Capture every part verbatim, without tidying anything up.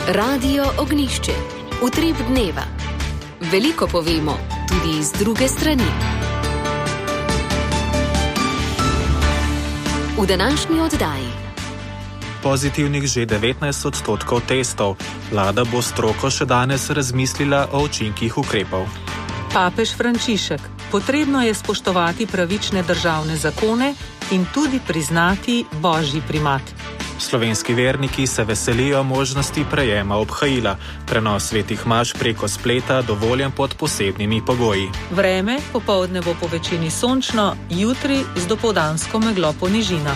Radio Ognjišče. Utrip dneva. Veliko povemo, tudi iz druge strani. V današnji oddaji. Pozitivnih že devetnajst odstotkov testov. Vlada bo stroko še danes razmislila o učinkih ukrepov. Papež Frančišek. Potrebno je spoštovati pravične državne zakone in tudi priznati božji primat. Slovenski verniki se veselijo možnosti prejema obhajila. Prenos svetih maš preko spleta dovoljen pod posebnimi pogoji. Vreme popoldne bo po večini sončno, jutri z dopoldansko meglo po nižinah.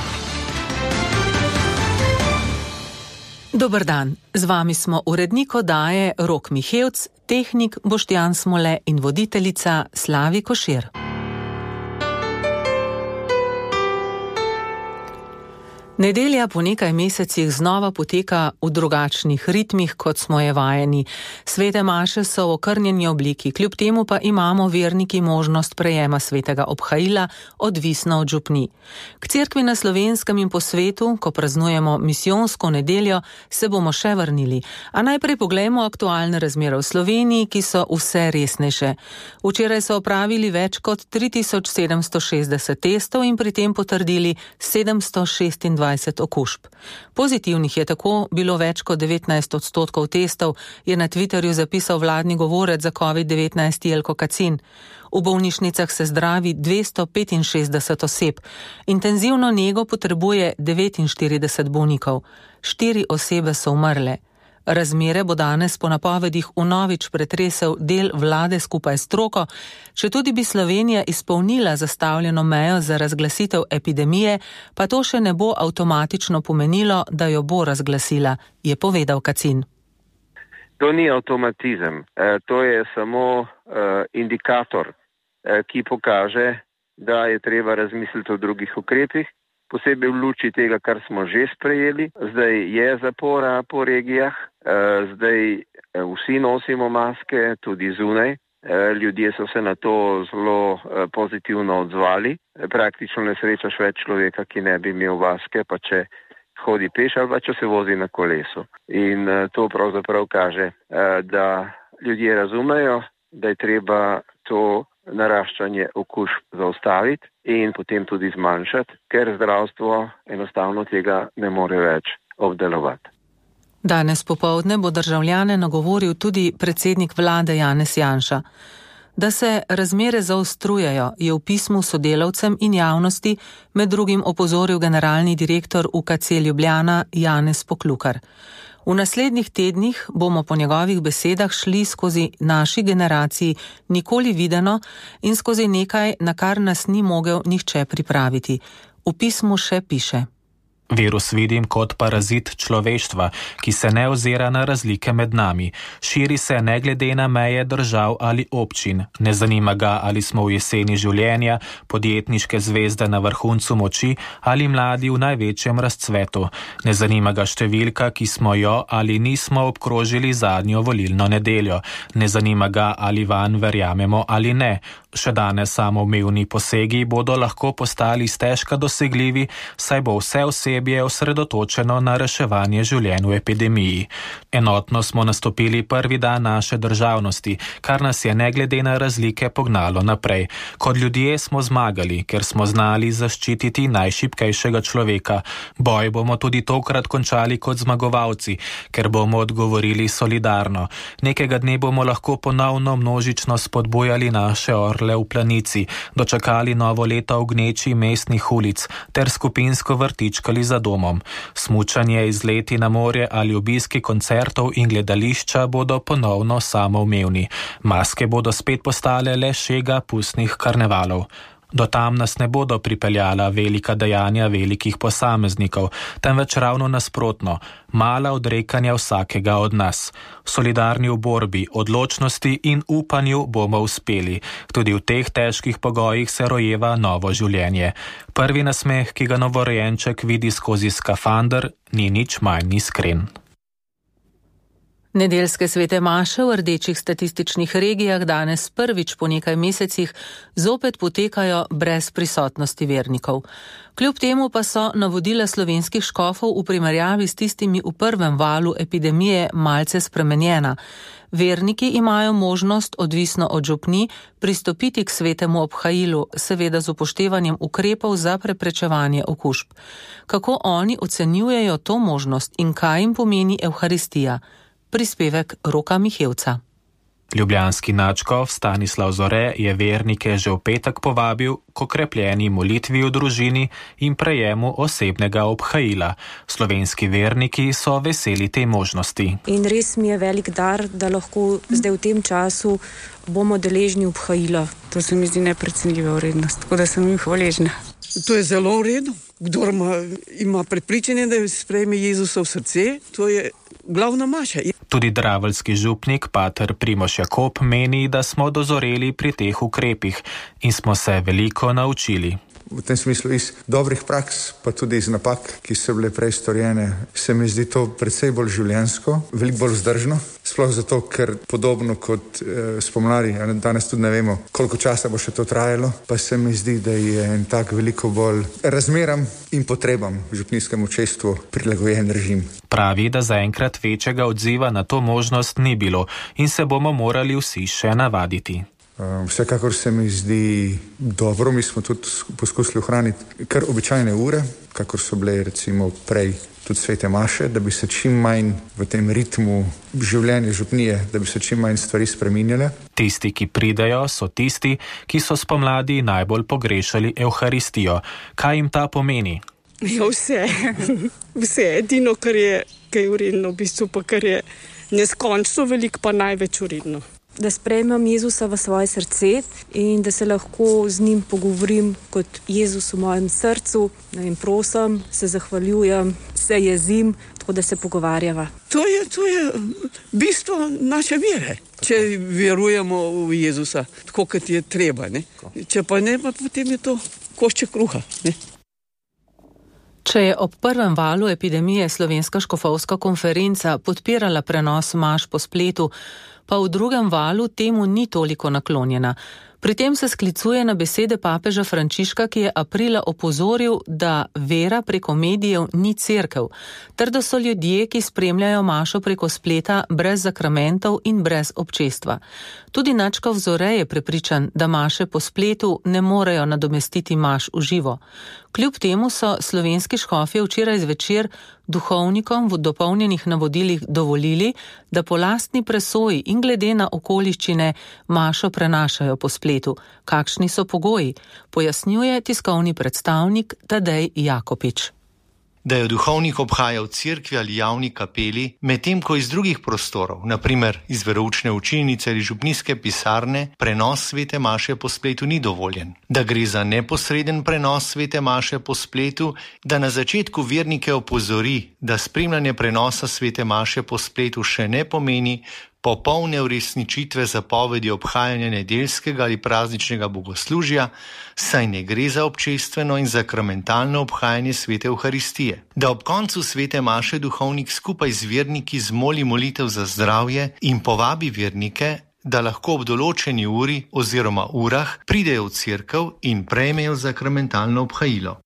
Dober dan, z vami smo urednik oddaje Rok Mihevc, tehnik Boštjan Smole in voditeljica Slavi Košir. Nedelja po nekaj mesecih znova poteka v drugačnih ritmih, kot smo je vajeni. Svete maše so v okrnjeni obliki, kljub temu pa imamo verniki možnost prejema svetega obhajila, odvisno od župni. K cerkvi na Slovenskem in po svetu, ko praznujemo misijonsko nedeljo, se bomo še vrnili. A najprej poglejmo aktualne razmere v Sloveniji, ki so vse resnejše. Včeraj so opravili več kot tri tisoč sedemsto šestdeset testov in pri tem potrdili sedemsto šestindvajset okužb. Pozitivnih je tako bilo več kot devetnajst odstotkov testov, je na Twitterju zapisal vladni govorec za covid devetnajst Jelko Kacin. V bolnišnicah se zdravi dvesto petinšestdeset oseb. Intenzivno nego potrebuje devetinštirideset bolnikov. Štiri osebe so umrle. Razmere bo danes po napovedih vnovič pretresel del vlade skupaj s stroko, če tudi bi Slovenija izpolnila zastavljeno mejo za razglasitev epidemije, pa to še ne bo avtomatično pomenilo, da jo bo razglasila, je povedal Kacin. To ni avtomatizem, e, to je samo e, indikator, e, ki pokaže, da je treba razmisliti o drugih ukrepih, posebej v luči tega, kar smo že sprejeli. Zdaj je zapora po regijah, zdaj vsi nosimo maske, tudi zunaj. Ljudje so se na to zelo pozitivno odzvali. Praktično ne srečaš več človeka, ki ne bi imel maske, pa če hodi peš ali pa če se vozi na kolesu. In to pravzaprav kaže, da ljudje razumejo, da je treba to naraščanje okužb zaustaviti in potem tudi zmanjšati, ker zdravstvo enostavno tega ne more več obdelovati. Danes popoldne bo državljane nagovoril tudi predsednik vlade Janez Janša. Da se razmere zaostrujejo, je v pismu sodelavcem in javnosti med drugim opozoril generalni direktor U K C Ljubljana Janez Poklukar. V naslednjih tednih bomo po njegovih besedah šli skozi naši generaciji nikoli videno in skozi nekaj, na kar nas ni mogel nihče pripraviti. V pismu še piše. Virus vidim kot parazit človeštva, ki se ne ozira na razlike med nami. Širi se ne glede na meje držav ali občin. Ne zanima ga, ali smo v jeseni življenja, podjetniške zvezde na vrhuncu moči ali mladi v največjem razcvetu. Ne zanima ga številka, ki smo jo ali nismo obkrožili zadnjo volilno nedeljo. Ne zanima ga, ali vanj verjamemo ali ne. Še danes samoumevni posegi bodo lahko postali stežka dosegljivi, saj bo vse osebje osredotočeno na reševanje življenj v epidemiji. Enotno smo nastopili prvi dan naše državnosti, kar nas je ne glede na razlike pognalo naprej. Kot ljudje smo zmagali, ker smo znali zaščititi najšibkejšega človeka. Boj bomo tudi tokrat končali kot zmagovalci, ker bomo odgovorili solidarno. Nekega dne bomo lahko ponovno množično spodbujali naše orle v planici, dočakali novo leto v gneči mestnih ulic ter skupinsko vrtičkali za domom. Smučanje, izleti na morje ali obiski koncertov in gledališča bodo ponovno samoumevni. Maske bodo spet postale le šega pustnih karnevalov. Do tam nas ne bodo pripeljala velika dejanja velikih posameznikov, temveč ravno nasprotno, mala odrekanja vsakega od nas. Solidarni v borbi, odločnosti in upanju bomo uspeli. Tudi v teh težkih pogojih se rojeva novo življenje. Prvi nasmeh, ki ga novorojenček vidi skozi skafander, ni nič manj iskren. Nedeljske svete maše v rdečih statističnih regijah danes prvič po nekaj mesecih zopet potekajo brez prisotnosti vernikov. Kljub temu pa so navodila slovenskih škofov v primerjavi s tistimi v prvem valu epidemije malce spremenjena. Verniki imajo možnost, odvisno od župni, pristopiti k svetemu obhajilu, seveda z upoštevanjem ukrepov za preprečevanje okužb. Kako oni ocenjujejo to možnost in kaj jim pomeni Evharistija? Prispevek Roka Mihevca. Ljubljanski nadškof Stanislav Zore je vernike že v petek povabil k okrepljeni molitvi v družini in prejemu osebnega obhajila. Slovenski verniki so veseli te možnosti. In res mi je velik dar, da lahko zdaj v tem času bomo deležni obhajila. To se mi zdi neprecenljiva vrednost, tako da sem jim hvaležna. To je zelo v redu. Kdor ima, ima prepričanje, da sprejme Jezusa v srce, to je glavna maša. Tudi draveljski župnik pater Primož Jakob meni, da smo dozoreli pri teh ukrepih in smo se veliko naučili. V tem smislu iz dobrih praks, pa tudi iz napak, ki so bile prej storjene, se mi zdi to precej bolj življenjsko, veliko bolj vzdržno. Sploh zato, ker podobno kot eh, spomladi, danes tudi ne vemo, koliko časa bo še to trajalo, pa se mi zdi, da je en tak veliko bolj razmeram in potrebam v župnijskem občestvu prilagojen režim. Pravi, da zaenkrat večjega odziva na to možnost ni bilo in se bomo morali vsi še navaditi. Vsekakor se mi zdi dobro, mi smo tudi poskusili ohraniti kar običajne ure, kakor so bile recimo prej tudi svete maše, da bi se čim manj v tem ritmu življenja župnije, da bi se čim manj stvari spreminjale. Tisti, ki pridejo, so tisti, ki so spomladi najbolj pogrešali Evharistijo. Kaj jim ta pomeni? Ja, vse. Vse. Edino, kar je, kar je uredno, v bistvu pa kar je neskončno veliko, pa največ uredno. Da sprejmem Jezusa v svoje srce in da se lahko z njim pogovorim kot Jezus v mojem srcu. In prosim, se zahvaljujem, se jezim, tako da se pogovarjava. To je, to je bistvo naše vere. Če verujemo v Jezusa, tako kot je treba. Ne? Če pa ne, pa potem je to košček kruha. Ne? Če je ob prvem valu epidemije Slovenska škofovska konferenca podpirala prenos maš po spletu, pa v drugem valu temu ni toliko naklonjena. Pri tem se sklicuje na besede papeža Frančiška, ki je aprila opozoril, da vera preko medijev ni cerkev, ter da so ljudje, ki spremljajo mašo preko spleta, brez zakramentov in brez občestva. Tudi nadškof Zore je prepričan, da maše po spletu ne morejo nadomestiti maš v živo. Kljub temu so slovenski škofje včeraj zvečer duhovnikom v dopolnjenih navodilih dovolili, da po lastni presoji in glede na okoliščine mašo prenašajo po spletu. Kakšni so pogoji, pojasnjuje tiskovni predstavnik Tadej Jakopič. Da jo duhovnik obhaja v cerkvi ali javni kapeli, medtem ko iz drugih prostorov, na primer iz veroučne učilnice ali župnijske pisarne, prenos svete maše po spletu ni dovoljen. Da gre za neposreden prenos svete maše po spletu, da na začetku vernike opozori, da spremljanje prenosa svete maše po spletu še ne pomeni popolne uresničitve zapovedi obhajanja nedeljskega ali prazničnega bogoslužja, saj ne gre za občestveno in zakramentalno obhajanje svete Evharistije. Da ob koncu svete maše duhovnik skupaj z verniki zmoli molitev za zdravje in povabi vernike, da lahko ob določeni uri oziroma urah pridejo v cerkev in prejmejo zakramentalno obhajilo.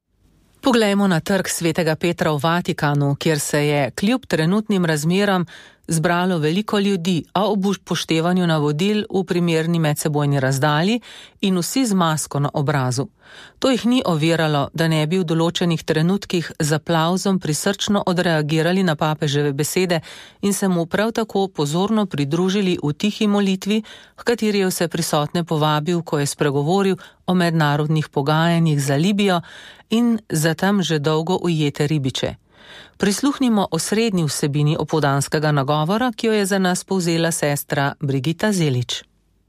Poglejmo na trg svetega Petra v Vatikanu, kjer se je kljub trenutnim razmeram zbralo veliko ljudi, a ob upoštevanju navodil v primerni medsebojni razdalji in vsi z masko na obrazu. To jih ni oviralo, da ne bi v določenih trenutkih z aplavzom prisrčno odreagirali na papeževe besede in se mu prav tako pozorno pridružili v tihi molitvi, v kateri je vse prisotne povabil, ko je spregovoril o mednarodnih pogajanjih za Libijo in za tam že dolgo ujete ribiče. Prisluhnimo osrednji vsebini opoldanskega nagovora, ki jo je za nas povzela sestra Brigita Zelič.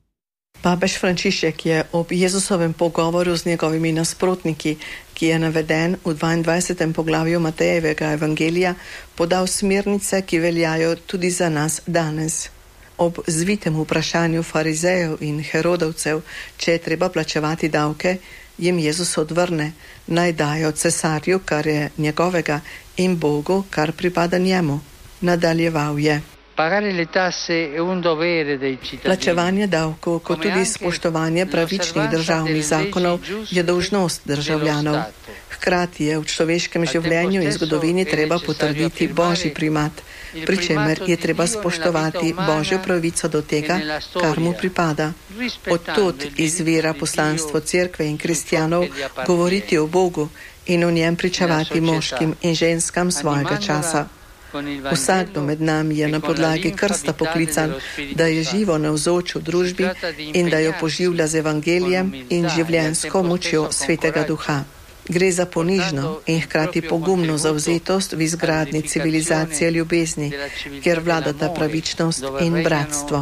Papež Frančišek je ob Jezusovem pogovoru z njegovimi nasprotniki, ki je naveden v dvaindvajsetem poglavju Matejevega evangelija, podal smernice, ki veljajo tudi za nas danes. Ob zvitem vprašanju farizejev in herodovcev, če je treba plačevati davke, jim Jezus odvrne, naj dajo cesarju, kar je njegovega, in Bogu, kar pripada njemu. Nadaljeval je. Plačevanje davkov, kot tudi spoštovanje pravičnih državnih zakonov, je dolžnost državljanov. Hkrati je v človeškem življenju in zgodovini treba potrditi božji primat, pri čemer je treba spoštovati božjo pravico do tega, kar mu pripada. Odtud izvira poslanstvo cerkve in kristjanov govoriti o Bogu in o njem pričevati moškim in ženskam svojega časa. Vsakdo med nami je na podlagi krsta poklican, da je živo navzoč v družbi in da jo poživlja z evangelijem in življenjsko močjo Svetega Duha. Gre za ponižno in hkrati pogumno zavzetost v izgradnji civilizacije ljubezni, kjer vladata pravičnost in bratstvo.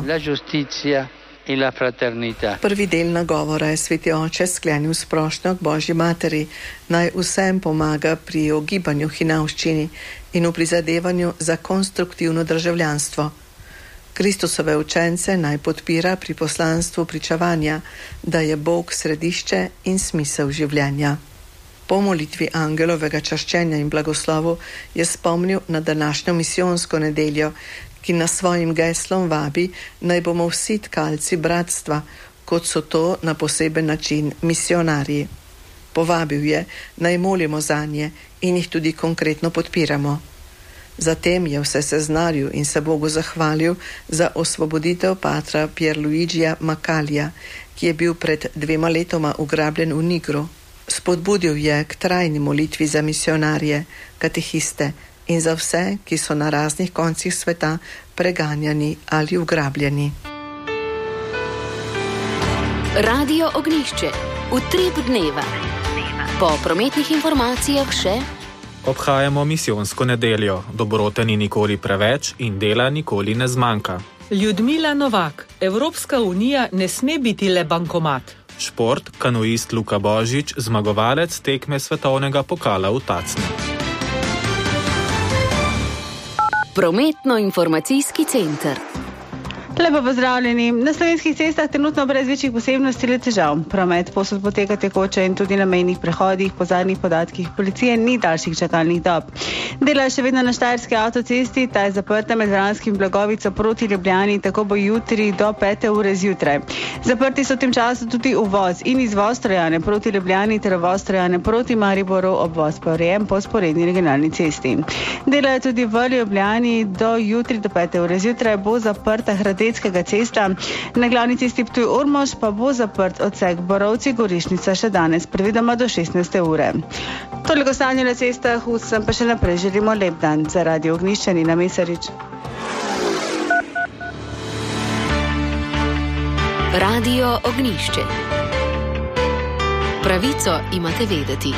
Prvi del nagovora je Sveti Oče sklenil s prošnjo k Božji materi, naj vsem pomaga pri ogibanju hinavščini in v prizadevanju za konstruktivno državljanstvo. Kristusove učence naj podpira pri poslanstvu pričevanja, da je Bog središče in smisel življenja. Po molitvi angelovega čaščenja in blagoslovu je spomnil na današnjo misijonsko nedeljo, ki nas svojim geslom vabi, naj bomo vsi tkalci bratstva, kot so to na poseben način misionarji. Povabil je, naj molimo zanje in jih tudi konkretno podpiramo. Zatem je vse seznaril in se Bogu zahvalil za osvoboditev patra Pierluigija Macalija, ki je bil pred dvema letoma ugrabljen v Nigru. Spodbudil je k trajni molitvi za misionarje, katehiste in za vse, ki so na raznih koncih sveta preganjani ali ugrabljeni. Radio Ognjišče, utrip dneva. Po prometnih informacijah še: obhajamo misijonsko nedeljo, dobrote ni nikoli preveč in dela nikoli ne zmanjka. Ljudmila Novak, Evropska unija ne sme biti le bankomat. Šport, kanuist Luka Božič, zmagovalec tekme svetovnega pokala v Tacnu. Prometno-informacijski center. Lepo pozdravljeni. Na slovenskih cestah trenutno brez večjih posebnosti le težav. Promet posod poteka tekoče in tudi na mejnih prehodih. Po zadnjih podatkih policije ni daljših čakalnih dob. Dela še vedno na Štajerski avtocesti, ta je zaprta med Vranskим Blagovico proti Ljubljani, tako bo jutri do pete ure zjutraj. Zaprti so v tem času tudi uvoz in izvoz Trojane proti Ljubljani ter uvoz Trojane proti Mariboru, obvoz pa urejen po sporedni regionalni cesti. Dela je tudi v Ljubljani, do jutri do pete ure zjutraj bo zaprta Hradetskega cesta. Na glavni cesti Ptuj-Ormož pa bo zaprt odsek Borovci-Gorišnica še danes, predvidoma do šestnajste ure. Toliko stanje na cestah, vsem pa še naprej želimo lep dan. Za Radio Ognjišče Nina Mesarič. Radio Ognjišče. Pravico imate vedeti.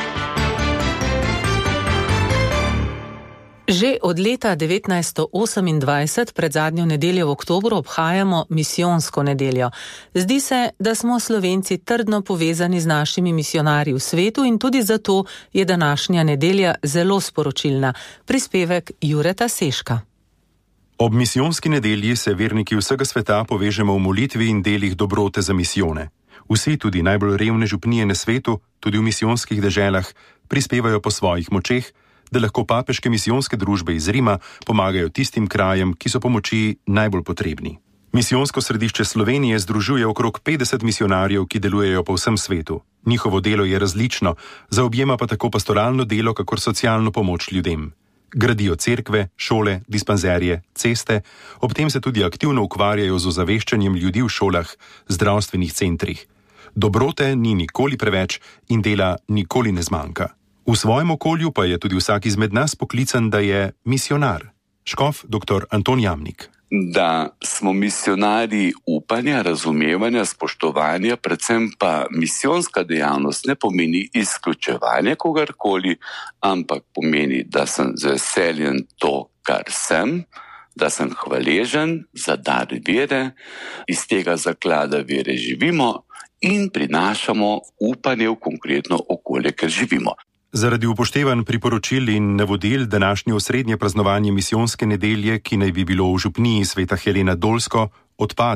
Že od leta devetnajststo osemindvajset, pred zadnjo nedeljo v oktobru, obhajamo misijonsko nedeljo. Zdi se, da smo Slovenci trdno povezani z našimi misionarji v svetu in tudi zato je današnja nedelja zelo sporočilna. Prispevek Jureta Seška. Ob misijonski nedelji se verniki vsega sveta povežemo v molitvi in delih dobrote za misijone. Vsi, tudi najbolj revne župnije na svetu, tudi v misijonskih deželah, prispevajo po svojih močeh, da lahko papeške misijonske družbe iz Rima pomagajo tistim krajem, ki so pomoči najbolj potrebni. Misijonsko središče Slovenije združuje okrog petdeset misionarjev, ki delujejo po vsem svetu. Njihovo delo je različno, zaobjema pa tako pastoralno delo, kakor socialno pomoč ljudem. Gradijo cerkve, šole, dispanzerje, ceste, ob tem se tudi aktivno ukvarjajo z ozaveščanjem ljudi v šolah, zdravstvenih centrih. Dobrote ni nikoli preveč in dela nikoli ne zmanjka. V svojem okolju pa je tudi vsak izmed nas poklican, da je misionar. Škof dr. Anton Jamnik. Da smo misionarji upanja, razumevanja, spoštovanja, predvsem pa misijonska dejavnost ne pomeni izključevanje kogarkoli, ampak pomeni, da sem z veseljem to, kar sem, da sem hvaležen za dar vere, iz tega zaklada vere živimo in prinašamo upanje v konkretno okolje, ker živimo. Zaradi upoštevanj priporočil in navodil današnje osrednje praznovanje misijonske nedelje, ki naj bi bilo v župniji Sveta Helena Dolsko, odpade.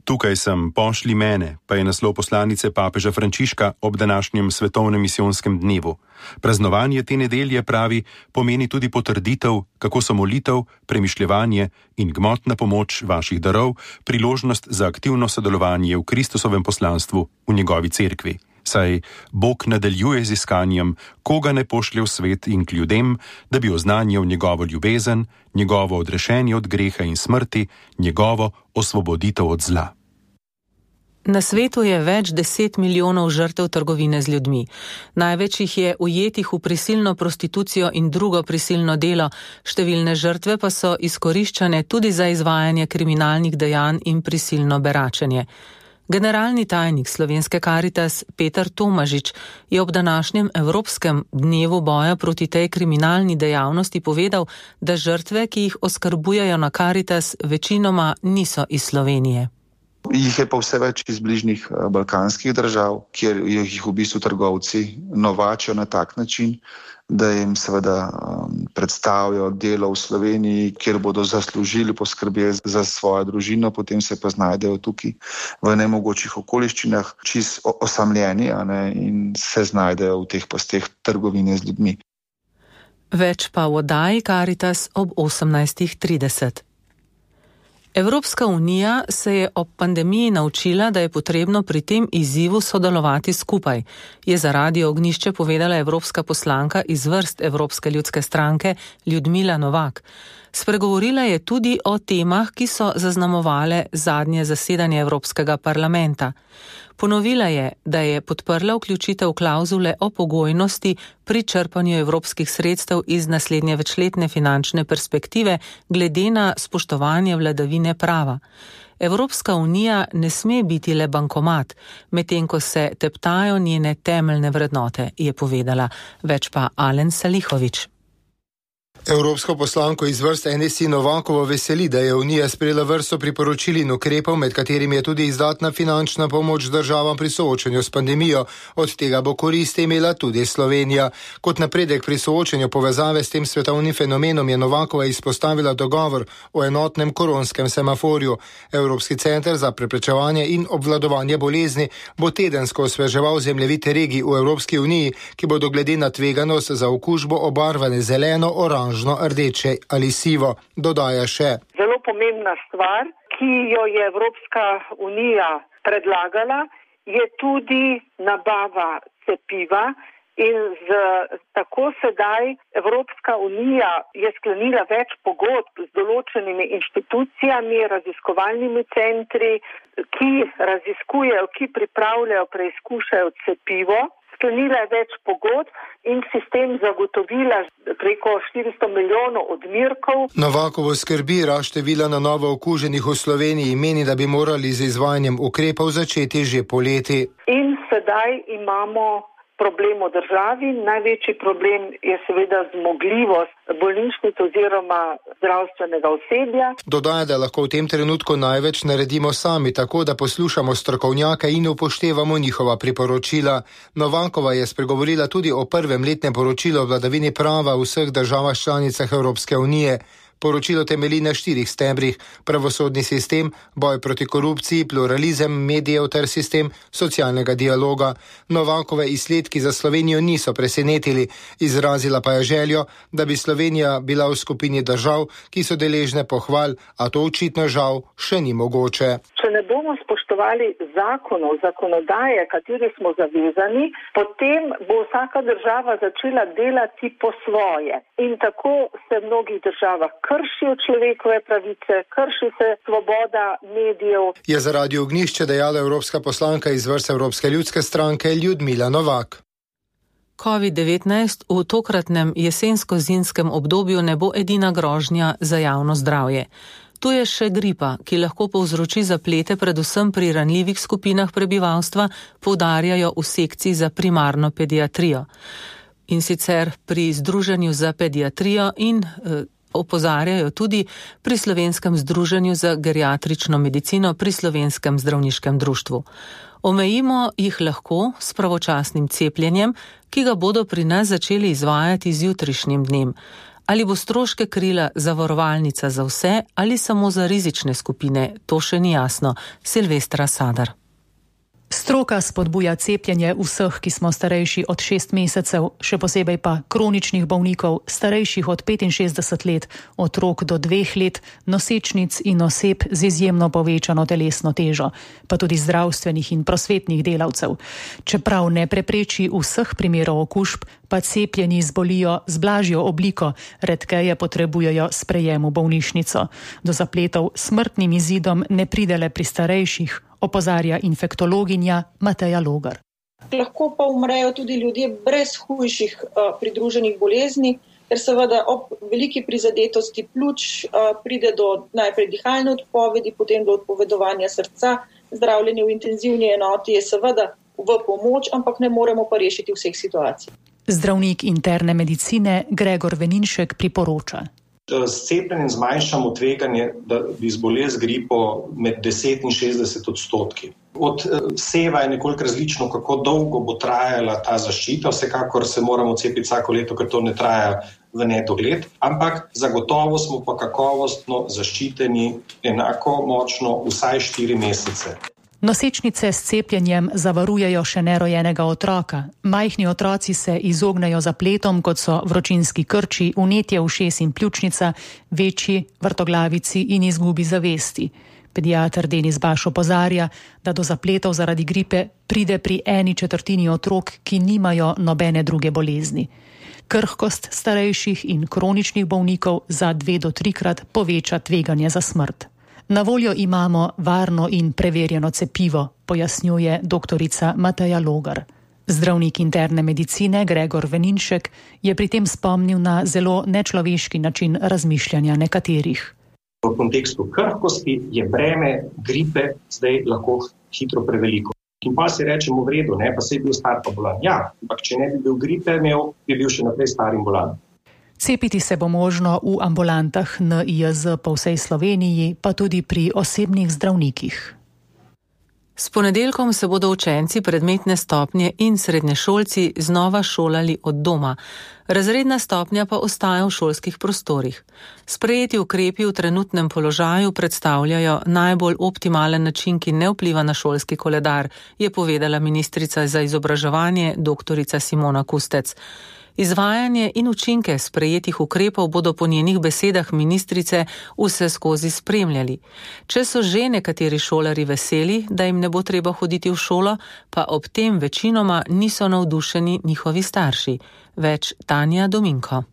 Tukaj sem, pošli mene, pa je naslov poslanice papeža Frančiška ob današnjem svetovnem misijonskem dnevu. Praznovanje te nedelje, pravi, pomeni tudi potrditev, kako so molitev, premišljevanje in gmotna pomoč vaših darov priložnost za aktivno sodelovanje v Kristusovem poslanstvu v njegovi cerkvi. Saj Bog nadaljuje z iskanjem, koga ne pošlje v svet in k ljudem, da bi oznanjal njegovo ljubezen, njegovo odrešenje od greha in smrti, njegovo osvoboditev od zla. Na svetu je več deset milijonov žrtev trgovine z ljudmi. Največ jih je ujetih v prisilno prostitucijo in drugo prisilno delo, številne žrtve pa so izkoriščane tudi za izvajanje kriminalnih dejanj in prisilno beračenje. Generalni tajnik Slovenske Karitas Peter Tomažič je ob današnjem Evropskem dnevu boja proti tej kriminalni dejavnosti povedal, da žrtve, ki jih oskrbujejo na Karitas, večinoma niso iz Slovenije. Jih je pa vse več iz bližnjih balkanskih držav, kjer jih v bistvu trgovci novačijo na tak način, da jim seveda um, predstavijo delo v Sloveniji, kjer bodo zaslužili poskrbeti za svojo družino, potem se pa znajdejo tukaj v nemogočih okoliščinah, čisto osamljeni, a ne, in se znajdejo v teh pasteh trgovine z ljudmi. Več pa v oddaji Karitas ob osemnajstih trideset. Evropska unija se je ob pandemiji naučila, da je potrebno pri tem izzivu sodelovati skupaj, je za Radio Ognjišče povedala evropska poslanka iz vrst Evropske ljudske stranke Ljudmila Novak. Spregovorila je tudi o temah, ki so zaznamovale zadnje zasedanje Evropskega parlamenta. Ponovila je, da je podprla vključitev klauzule o pogojnosti pri črpanju evropskih sredstev iz naslednje večletne finančne perspektive glede na spoštovanje vladavine prava. Evropska unija ne sme biti le bankomat, medtem ko se teptajo njene temeljne vrednote, je povedala. Več pa Alen Salihović. Evropsko poslanko iz vrst N S I Novakovo veseli, da je Unija sprejela vrsto priporočil in ukrepov, med katerimi je tudi izdatna finančna pomoč državam pri soočanju s pandemijo. Od tega bo korist imela tudi Slovenija. Kot napredek pri soočanju povezave s tem svetovnim fenomenom je Novakova izpostavila dogovor o enotnem koronskem semaforju. Evropski center za preprečevanje in obvladovanje bolezni bo tedensko osveževal zemljevide regij v Evropski uniji, ki bodo glede na tveganost za okužbo obarvane zeleno, oranžno, rdeče ali sivo, dodaja še. Zelo pomembna stvar, ki jo je Evropska unija predlagala, je tudi nabava cepiva in z, tako sedaj Evropska unija je sklenila več pogodb z določenimi inštitucijami, raziskovalnimi centri, ki raziskujejo, ki pripravljajo, preizkušajo cepivo. Sklenila je več pogodb in sistem zagotovila preko štiristo milijonov odmerkov. Novakovo skrbi rast števila na novo okuženih v Sloveniji, meni, da bi morali z izvajanjem ukrepov začeti že poleti. In sedaj imamo problem v državi. Največji problem je seveda zmogljivost bolnišnic oziroma zdravstvenega osebja. Dodaja, da lahko v tem trenutku največ naredimo sami, tako da poslušamo strokovnjake in upoštevamo njihova priporočila. Novakova je spregovorila tudi o prvem letnem poročilu o vladavini prava v vseh državah članicah Evropske unije. Poročilo temelji na štirih stebrih: pravosodni sistem, boj proti korupciji, pluralizem medijev ter sistem socialnega dialoga. Novakove izsledki za Slovenijo niso presenetili, izrazila pa je željo, da bi Slovenija bila v skupini držav, ki so deležne pohval, a to očitno žal še ni mogoče. Če ne bomo spoštovali zakonov, zakonodaje, kateri smo zavezani, potem bo vsaka država začela delati po svoje. In tako se v mnogih državah kršijo človekove pravice, krši se svoboda medijev. Je za Radio Ognjišče dejala evropska poslanka iz vrst Evropske ljudske stranke Ljudmila Novak. covid devetnajst v tokratnem jesensko-zimskem obdobju ne bo edina grožnja za javno zdravje. Tu je še gripa, ki lahko povzroči zaplete predvsem pri ranljivih skupinah prebivalstva, poudarjajo v sekciji za primarno pediatrijo. In sicer pri Združenju za pediatrijo in eh, opozarjajo tudi pri Slovenskem združenju za geriatrično medicino pri Slovenskem zdravniškem društvu. Omejimo jih lahko s pravočasnim cepljenjem, ki ga bodo pri nas začeli izvajati z jutrišnjim dnem. Ali bo stroške krila zavarovalnica za vse ali samo za rizične skupine, to še ni jasno. Silvestra Sadar. Stroka spodbuja cepljenje vseh, ki smo starejši od šest mesecev, še posebej pa kroničnih bolnikov, starejših od petinšestdeset let, otrok do dveh let, nosečnic in oseb z izjemno povečano telesno težo, pa tudi zdravstvenih in prosvetnih delavcev. Čeprav ne prepreči vseh primerov okužb, pa cepljeni zbolijo z blažjo obliko, redkeje potrebujejo sprejem v bolnišnico. Do zapletov s smrtnim izidom ne pride le pri starejših, opozarja infektologinja Mateja Logar. Lahko pa umrejo tudi ljudje brez hujših uh, pridruženih bolezni, ker seveda ob veliki prizadetosti pljuč uh, pride do najprej dihalne odpovedi, potem do odpovedovanja srca. Zdravljenje v intenzivni enoti je seveda v pomoč, ampak ne moremo pa rešiti vseh situacij. Zdravnik interne medicine Gregor Veninšek priporoča. S cepljenjem zmanjšamo tveganje, da bi zbolel z gripo med deset in šestdeset odstotki. Od seva je nekoliko različno, kako dolgo bo trajala ta zaščita. Vsekakor se moramo cepiti vsako leto, ker to ne traja v nedogled, ampak zagotovo smo pa kakovostno zaščiteni enako močno vsaj štiri mesece. Nosečnice s cepljenjem zavarujejo še nerojenega otroka. Majhni otroci se izognejo zapletom, kot so vročinski krči, vnetje ušes in pljučnica, večji vrtoglavici in izgubi zavesti. Pediater Denis Baš opozarja, da do zapletov zaradi gripe pride pri eni četrtini otrok, ki nimajo nobene druge bolezni. Krhkost starejših in kroničnih bolnikov za dve do trikrat poveča tveganje za smrt. Na voljo imamo varno in preverjeno cepivo, pojasnjuje doktorica Mateja Logar. Zdravnik interne medicine Gregor Veninšek je pri tem spomnil na zelo nečloveški način razmišljanja nekaterih. V kontekstu krhkosti je breme gripe zdaj lahko hitro preveliko. In pa si rečemo v redu, ne, pa se je bil star pa bolan. Ja, ampak če ne bi bil gripe imel, bi bil še naprej star in bolan. Cepiti se bo možno v ambulantah N I J Z po vsej Sloveniji, pa tudi pri osebnih zdravnikih. S ponedeljkom se bodo učenci predmetne stopnje in srednješolci znova šolali od doma. Razredna stopnja pa ostaja v šolskih prostorih. Sprejeti ukrepi v trenutnem položaju predstavljajo najbolj optimalen način, ki ne vpliva na šolski koledar, je povedala ministrica za izobraževanje doktorica Simona Kustec. Izvajanje in učinke sprejetih ukrepov bodo po njenih besedah ministrice vse skozi spremljali. Če so že nekateri šolari veseli, da jim ne bo treba hoditi v šolo, pa ob tem večinoma niso navdušeni njihovi starši. Več Tanja Dominko.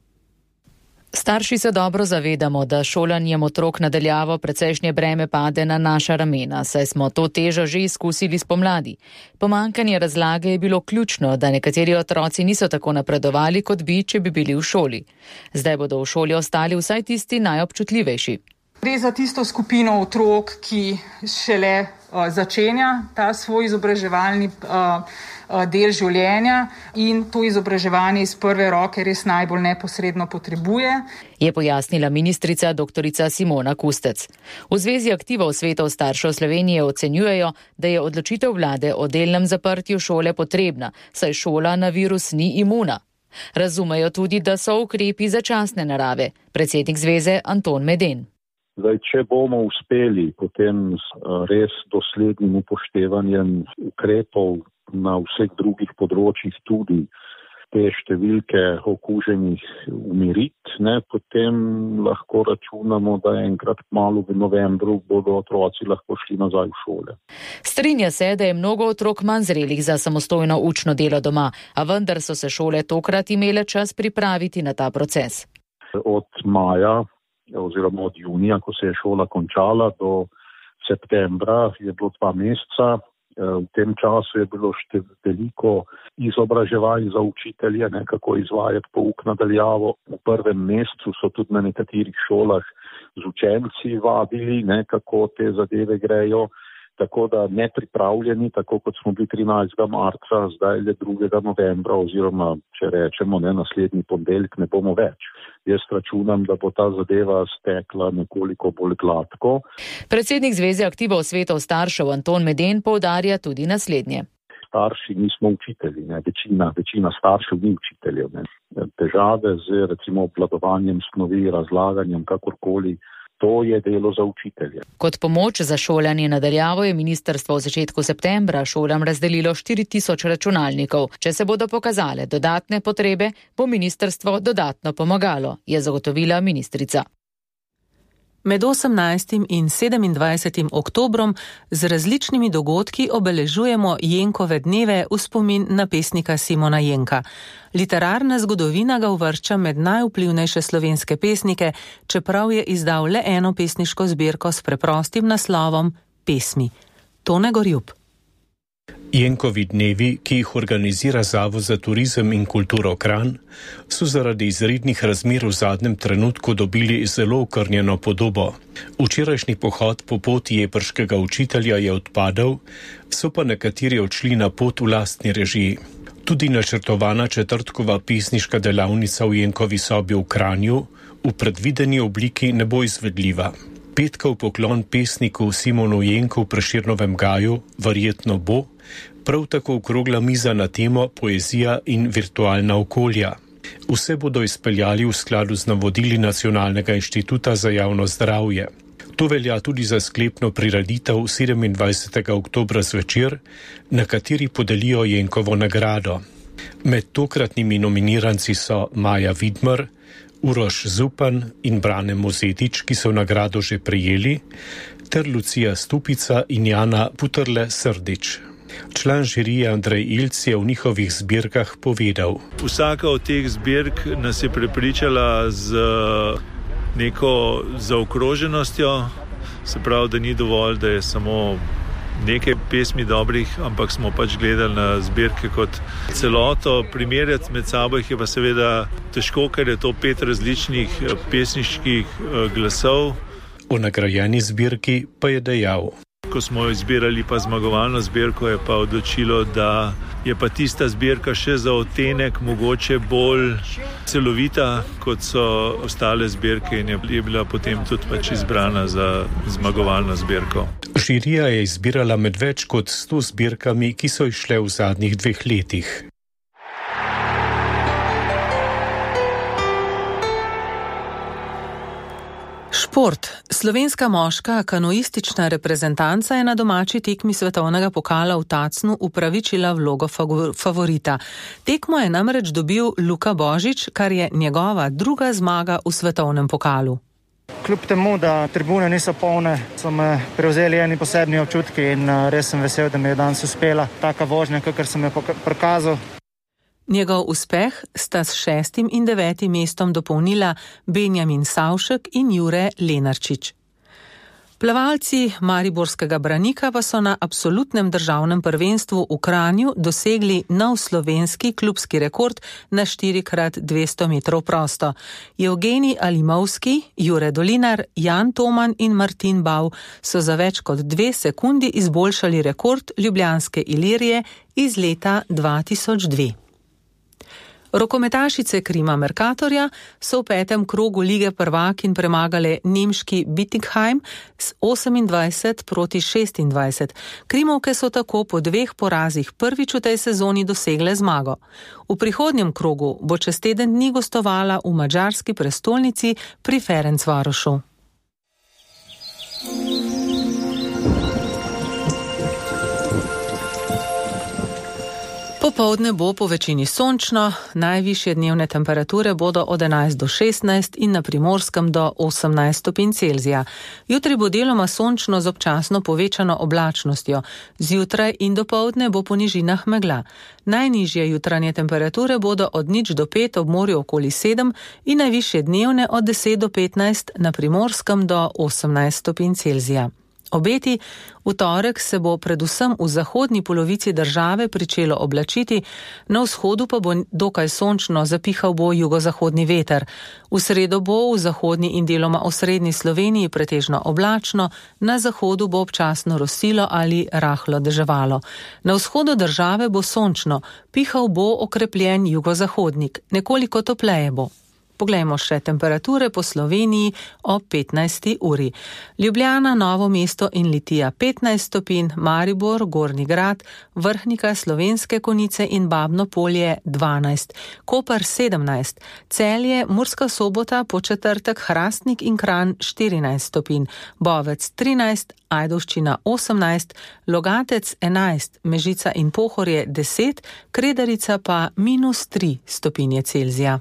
Starši se dobro zavedamo, da šolanjem otrok nadaljavo precejšnje breme pade na naša ramena, saj smo to težo že izkusili spomladi. Pomanjkanje razlage je bilo ključno, da nekateri otroci niso tako napredovali, kot bi, če bi bili v šoli. Zdaj bodo v šoli ostali vsaj tisti najobčutljivejši. Gre za tisto skupino otrok, ki šele uh, začenja ta svoj izobraževalni uh, uh, del življenja in to izobraževanje iz prve roke res najbolj neposredno potrebuje. Je pojasnila ministrica doktorica Simona Kustec. V Zvezi aktivov svetov staršev Slovenije ocenjujejo, da je odločitev vlade o delnem zaprtju šole potrebna, saj šola na virus ni imuna. Razumejo tudi, da so ukrepi začasne narave. Predsednik zveze Anton Meden. Zdaj, če bomo uspeli potem s res doslednim upoštevanjem ukrepov na vseh drugih področjih tudi te številke okuženih umiriti, ne, potem lahko računamo, da enkrat malo v novembru bodo otroci lahko šli nazaj v šole. Strinja se, da je mnogo otrok manj zrelih za samostojno učno delo doma, a vendar so se šole tokrat imele čas pripraviti na ta proces. Od maja oziroma od junija, ko se je šola končala, do septembra je bilo dva meseca. V tem času je bilo še veliko izobraževanj za učitelje, ne, kako izvajati pouk nadaljavo. V prvem mesecu so tudi na nekaterih šolah z učenci vadili, ne, kako te zadeve grejo. Tako da nepripravljeni, tako kot smo bili trinajstega marca, zdaj le drugega novembra oziroma, če rečemo, ne, naslednji ponedeljek ne bomo več. Jaz računam, da bo ta zadeva stekla nekoliko bolj gladko. Predsednik Zveze aktivov svetov staršev Anton Meden poudarja tudi naslednje. starši nismo učitelji, ne? Večina, večina staršev ni učiteljev. Ne? Težave z recimo obvladovanjem snovi, razlaganjem, kakorkoli, to je delo za učitelje. Kot pomoč za šolanje nadaljavo je ministrstvo v začetku septembra šolam razdelilo štiri tisoč računalnikov. Če se bodo pokazale dodatne potrebe, bo ministrstvo dodatno pomagalo, je zagotovila ministrica. Med osemnajstim in sedemindvajsetim oktobrom z različnimi dogodki obeležujemo Jenkove dneve v spomin na pesnika Simona Jenka. Literarna zgodovina ga uvršča med najvplivnejše slovenske pesnike, čeprav je izdal le eno pesniško zbirko s preprostim naslovom Pesmi. Tone Gorjup. Jenkovi dnevi, ki jih organizira Zavod za turizem in kulturo Kranj, so zaradi izrednih razmer v zadnjem trenutku dobili zelo okrnjeno podobo. Včerajšnji pohod po poti jeprškega učitelja je odpadel, so pa nekateri odšli na pot v lastni režiji. Tudi načrtovana četrtkova pesniška delavnica v Jenkovi sobi v Kranju v predvideni obliki ne bo izvedljiva. Petkov poklon pesniku Simonu Jenku v Prešernovem gaju verjetno bo, prav tako okrogla miza na temo poezija in virtualna okolja. Vse bodo izpeljali v skladu z navodili Nacionalnega inštituta za javno zdravje. To velja tudi za sklepno prireditev sedemindvajsetega oktobra zvečer, na kateri podelijo Jenkovo nagrado. Med tokratnimi nominiranci so Maja Vidmar, Uroš Zupan in Brane Mozetič, ki so nagrado že prejeli, ter Lucija Stupica in Jana Putrle Srdič. Član žirije Andrej Ilc je v njihovih zbirkah povedal. Vsaka od teh zbirk nas je prepričala z neko zaokroženostjo, se pravi, da ni dovolj, da je samo nekaj pesmi dobrih, ampak smo pač gledali na zbirke kot celoto. Primerjati med sabo jih je pa seveda težko, ker je to pet različnih pesniških glasov. O nagrajeni zbirki pa je dejal. Ko smo izbirali pa zmagovalno zbirko, je pa odločilo, da je pa tista zbirka še za odtenek mogoče bolj celovita, kot so ostale zbirke, in je bila potem tudi pač izbrana za zmagovalno zbirko. Žirija je izbirala med več kot sto zbirkami, ki so izšle v zadnjih dveh letih. Šport. Slovenska moška kanoistična reprezentanca je na domači tekmi svetovnega pokala v Tacnu upravičila vlogo favorita. Tekmo je namreč dobil Luka Božič, kar je njegova druga zmaga v svetovnem pokalu. Kljub temu, da tribune niso polne, so me prevzeli eni posebni občutki in res sem vesel, da mi je danes uspela taka vožnja, kakor sem jo prikazal. Njegov uspeh sta s šestim in devetim mestom dopolnila Benjamin Savšek in Jure Lenarčič. Plavalci mariborskega Branika pa so na absolutnem državnem prvenstvu v Kranju dosegli nov slovenski klubski rekord na štiri krat dvesto metrov prosto. Evgenij Alimovski, Jure Dolinar, Jan Toman in Martin Bav so za več kot dve sekundi izboljšali rekord ljubljanske Ilirije iz leta dva tisoč dve. Rokometašice Krima Mercatorja so v petem krogu lige prvakinj premagale nemški Bietigheim s osemindvajset proti šestindvajset. Krimovke so tako po dveh porazih prvič v tej sezoni dosegle zmago. V prihodnjem krogu bo čez teden dni gostovala v madžarski prestolnici pri Ferencvarošu. Popoldne bo po večini sončno, najvišje dnevne temperature bodo od enajst do šestnajst in na Primorskem do osemnajst stopinj Celzija. Jutri bo deloma sončno z občasno povečano oblačnostjo. Zjutraj in dopoldne bo po nižinah megla. Najnižje jutranje temperature bodo od nič do pet ob morju okoli sedem in najvišje dnevne od deset do petnajst, na Primorskem do osemnajst stopinj Celzija. Obeti, v torek se bo predvsem v zahodni polovici države pričelo oblačiti, na vzhodu pa bo dokaj sončno, zapihal bo jugozahodni veter. V sredo bo v zahodni in deloma osrednji Sloveniji pretežno oblačno, na zahodu bo občasno rosilo ali rahlo deževalo. Na vzhodu države bo sončno, pihal bo okrepljen jugozahodnik, nekoliko topleje bo. Poglejmo še temperature po Sloveniji ob petnajsti uri. Ljubljana, Novo mesto in Litija petnajst stopinj, Maribor, Gornji Grad, Vrhnika, Slovenske Konjice in Babno Polje dvanajst, Koper sedemnajst, Celje, Murska Sobota, Podčetrtek, Hrastnik in Kranj štirinajst stopinj, Bovec trinajst, Ajdovščina osemnajst, Logatec enajst, Mežica in Pohorje deset, Kredarica pa minus tri stopinje Celzija.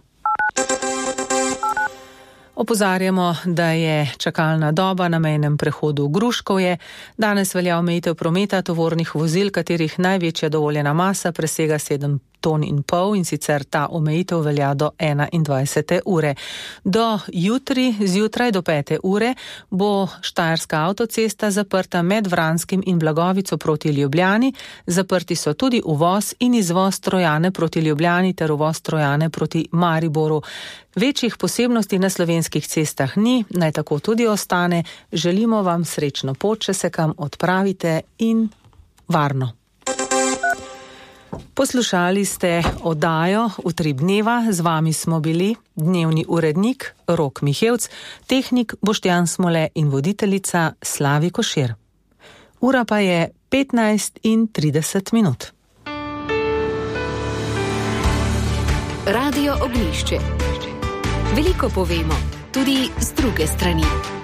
Opozarjamo, da je čakalna doba na mejnem prehodu Gruškovje. Danes velja omejitev prometa tovornih vozil, katerih največja dovoljena masa presega sedem ton in pol, in sicer ta omejitev velja do enaindvajsete ure. Do jutri, zjutraj do pete ure, bo Štajerska avtocesta zaprta med Vranskim in Blagovico proti Ljubljani. Zaprti so tudi uvoz in izvoz Trojane proti Ljubljani ter uvoz Trojane proti Mariboru. Večjih posebnosti na slovenskih cestah ni, naj tako tudi ostane. Želimo vam srečno pot, če se kam odpravite, in varno. Poslušali ste oddajo Utrip dneva, z vami smo bili dnevni urednik Rok Mihevc, tehnik Boštjan Smole in voditeljica Slavi Košir. Ura pa je petnajst in trideset minut. Radio Ognjišče. Veliko povemo, tudi z druge strani.